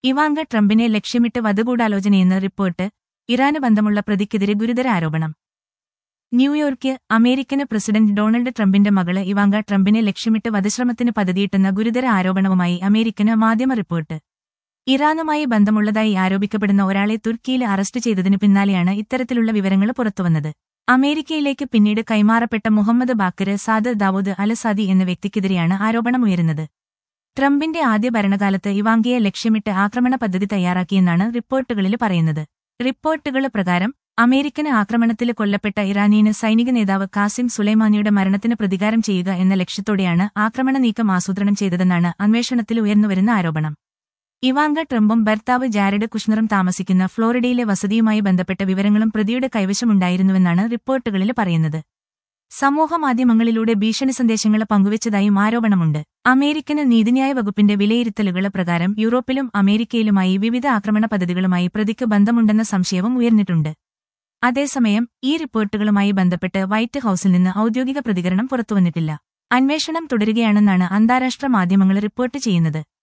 Ivanka ട്രംപിനെ ലക്ഷ്യമിട്ട് വധഗൂഢാലോചനയെന്ന് report. ഇറാന് ബന്ധമുള്ള പ്രതിക്കെതിരെ ഗുരുതര ആരോപണം. ന്യൂയോർക്ക്. അമേരിക്കന് പ്രസിഡന്റ് ഡൊണാൾഡ് ട്രംപിന്റെ മകള് ഇവാങ്ക ട്രംപിനെ ലക്ഷ്യമിട്ട് വധശ്രമത്തിന് പദ്ധതിയിട്ടെന്ന ഗുരുതര ആരോപണവുമായി അമേരിക്കന് മാധ്യമ റിപ്പോർട്ട്. ഇറാനുമായി ബന്ധമുള്ളതായി ആരോപിക്കപ്പെടുന്ന ഒരാളെ തുർക്കിയിൽ അറസ്റ്റ് ചെയ്തതിനു പിന്നാലെയാണ് ഇത്തരത്തിലുള്ള വിവരങ്ങൾ പുറത്തുവന്നത്. അമേരിക്കയിലേക്ക് പിന്നീട് കൈമാറപ്പെട്ട Muhammad Baqir Saad Dawood Al-Sadi എന്ന വ്യക്തിക്കെതിരെയാണ് ആരോപണമുയരുന്നത്. ട്രംപിന്റെ ആദ്യ ഭരണകാലത്ത് ഇവാങ്കയെ ലക്ഷ്യമിട്ട് ആക്രമണ പദ്ധതി തയ്യാറാക്കിയെന്നാണ് റിപ്പോർട്ടുകളിൽ പറയുന്നത്. റിപ്പോർട്ടുകൾ പ്രകാരം അമേരിക്കൻ ആക്രമണത്തിൽ കൊല്ലപ്പെട്ട ഇറാനിയന് സൈനിക നേതാവ് കാസിം സുലൈമാനിയുടെ മരണത്തിന് പ്രതികാരം ചെയ്യുക എന്ന ലക്ഷ്യത്തോടെയാണ് ആക്രമണ നീക്കം ആസൂത്രണം ചെയ്തതെന്നാണ് അന്വേഷണത്തിൽ ഉയർന്നുവരുന്ന ആരോപണം. ഇവാങ്ക ട്രംപും ഭർത്താവ് ജാരഡ് കുഷ്നറും താമസിക്കുന്ന ഫ്ലോറിഡയിലെ വസതിയുമായി ബന്ധപ്പെട്ട വിവരങ്ങളും പ്രതിയുടെ കൈവശമുണ്ടായിരുന്നുവെന്നാണ് റിപ്പോർട്ടുകളിൽ പറയുന്നത്. സമൂഹമാധ്യമങ്ങളിലൂടെ ഭീഷണി സന്ദേശങ്ങൾ പങ്കുവച്ചതായും ആരോപണമുണ്ട്. അമേരിക്കൻ നീതിന്യായ വകുപ്പിന്റെ വിലയിരുത്തലുകൾ പ്രകാരം യൂറോപ്പിലും അമേരിക്കയിലുമായി വിവിധ ആക്രമണ പദ്ധതികളുമായി പ്രതിക്ക് ബന്ധമുണ്ടെന്ന സംശയവും ഉയർന്നിട്ടുണ്ട്. അതേസമയം ഈ റിപ്പോർട്ടുകളുമായി ബന്ധപ്പെട്ട് വൈറ്റ് ഹൌസിൽ നിന്ന് ഔദ്യോഗിക പ്രതികരണം പുറത്തുവന്നിട്ടില്ല. അന്വേഷണം തുടരുകയാണെന്നാണ് അന്താരാഷ്ട്ര മാധ്യമങ്ങൾ റിപ്പോർട്ട് ചെയ്യുന്നത്.